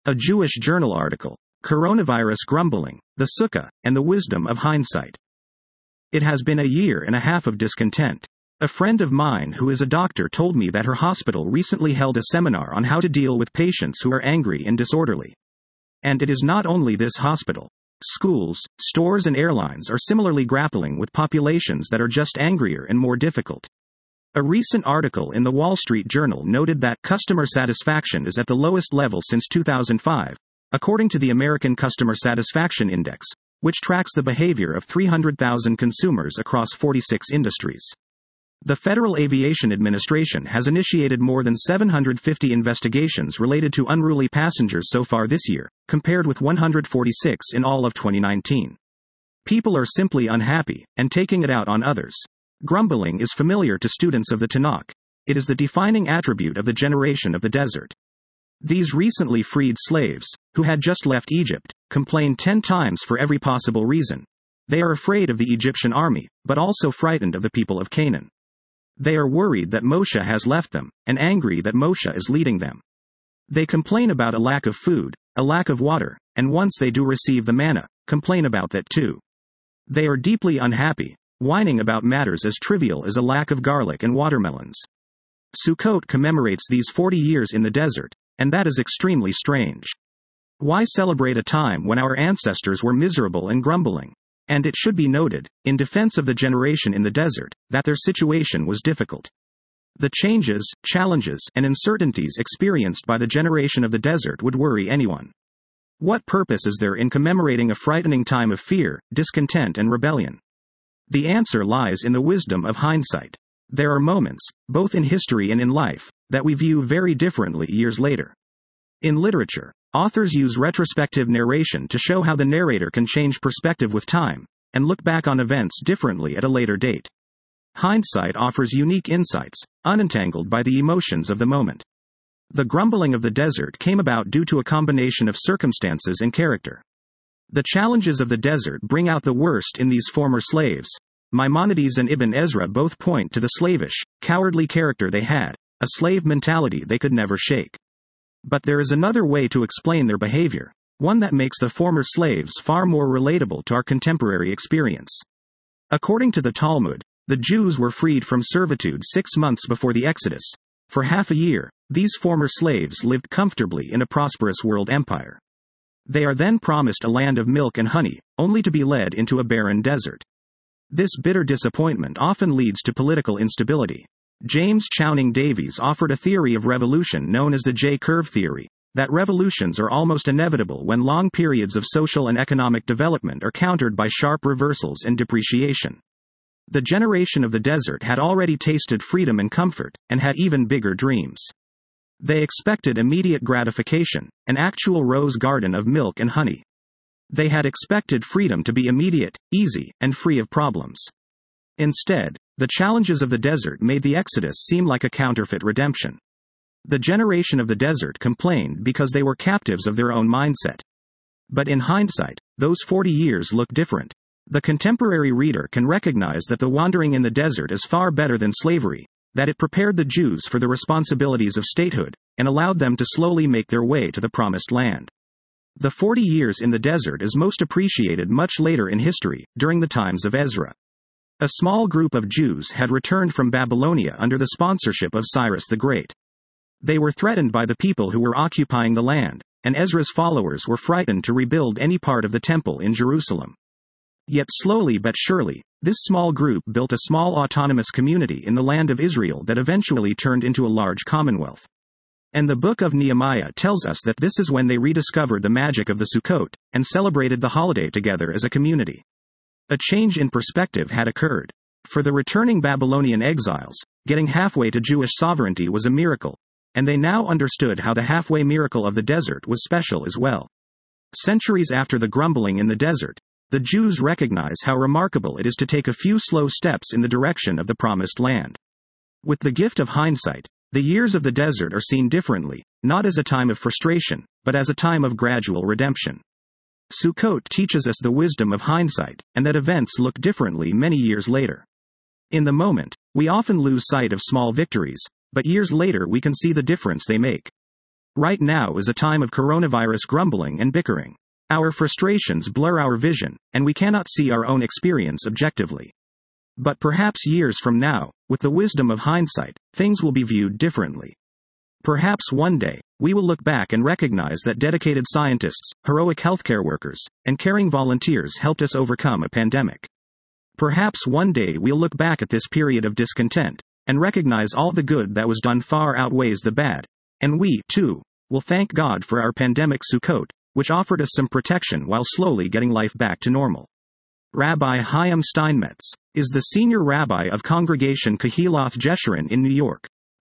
A Jewish journal article. Coronavirus grumbling, the Sukkah, and the wisdom of hindsight. It has been a year and a half of discontent. A friend of mine who is a doctor told me that her hospital recently held a seminar on how to deal with patients who are angry and disorderly. And it is not only this hospital. Schools, stores, and airlines are similarly grappling with populations that are just angrier and more difficult. A recent article in the Wall Street Journal noted that customer satisfaction is at the lowest level since 2005, according to the American Customer Satisfaction Index, which tracks the behavior of 300,000 consumers across 46 industries. The Federal Aviation Administration has initiated more than 750 investigations related to unruly passengers so far this year, compared with 146 in all of 2019. People are simply unhappy, and taking it out on others. Grumbling is familiar to students of the Tanakh. It is the defining attribute of the generation of the desert. These recently freed slaves, who had just left Egypt, complain 10 times for every possible reason. They are afraid of the Egyptian army, but also frightened of the people of Canaan. They are worried that Moshe has left them, and angry that Moshe is leading them. They complain about a lack of food, a lack of water, and once they do receive the manna, complain about that too. They are deeply unhappy, whining about matters as trivial as a lack of garlic and watermelons. Sukkot commemorates these 40 years in the desert, and that is extremely strange. Why celebrate a time when our ancestors were miserable and grumbling? And it should be noted, in defense of the generation in the desert, that their situation was difficult. The changes, challenges, and uncertainties experienced by the generation of the desert would worry anyone. What purpose is there in commemorating a frightening time of fear, discontent, and rebellion? The answer lies in the wisdom of hindsight. There are moments, both in history and in life, that we view very differently years later. In literature, authors use retrospective narration to show how the narrator can change perspective with time, and look back on events differently at a later date. Hindsight offers unique insights, unentangled by the emotions of the moment. The grumbling of the desert came about due to a combination of circumstances and character. The challenges of the desert bring out the worst in these former slaves. Maimonides and Ibn Ezra both point to the slavish, cowardly character they had, a slave mentality they could never shake. But there is another way to explain their behavior, one that makes the former slaves far more relatable to our contemporary experience. According to the Talmud, the Jews were freed from servitude 6 months before the Exodus. For half a year, these former slaves lived comfortably in a prosperous world empire. They are then promised a land of milk and honey, only to be led into a barren desert. This bitter disappointment often leads to political instability. James Chowning Davies offered a theory of revolution known as the J-curve theory, that revolutions are almost inevitable when long periods of social and economic development are countered by sharp reversals and depreciation. The generation of the desert had already tasted freedom and comfort, and had even bigger dreams. They expected immediate gratification, an actual rose garden of milk and honey. They had expected freedom to be immediate, easy, and free of problems. Instead, the challenges of the desert made the Exodus seem like a counterfeit redemption. The generation of the desert complained because they were captives of their own mindset. But in hindsight, those 40 years look different. The contemporary reader can recognize that the wandering in the desert is far better than slavery, that it prepared the Jews for the responsibilities of statehood, and allowed them to slowly make their way to the promised land. The 40 years in the desert is most appreciated much later in history, during the times of Ezra. A small group of Jews had returned from Babylonia under the sponsorship of Cyrus the Great. They were threatened by the people who were occupying the land, and Ezra's followers were frightened to rebuild any part of the temple in Jerusalem. Yet slowly but surely, this small group built a small autonomous community in the land of Israel that eventually turned into a large commonwealth. And the book of Nehemiah tells us that this is when they rediscovered the magic of the Sukkot, and celebrated the holiday together as a community. A change in perspective had occurred. For the returning Babylonian exiles, getting halfway to Jewish sovereignty was a miracle, and they now understood how the halfway miracle of the desert was special as well. Centuries after the grumbling in the desert, the Jews recognize how remarkable it is to take a few slow steps in the direction of the promised land. With the gift of hindsight, the years of the desert are seen differently, not as a time of frustration, but as a time of gradual redemption. Sukkot teaches us the wisdom of hindsight, and that events look differently many years later. In the moment, we often lose sight of small victories, but years later we can see the difference they make. Right now is a time of coronavirus grumbling and bickering. Our frustrations blur our vision, and we cannot see our own experience objectively. But perhaps years from now, with the wisdom of hindsight, things will be viewed differently. Perhaps one day, we will look back and recognize that dedicated scientists, heroic healthcare workers, and caring volunteers helped us overcome a pandemic. Perhaps one day we'll look back at this period of discontent, and recognize all the good that was done far outweighs the bad, and we, too, will thank God for our pandemic Sukkot, which offered us some protection while slowly getting life back to normal. Rabbi Chaim Steinmetz is the senior rabbi of Congregation Kehilath Jeshurun in New York.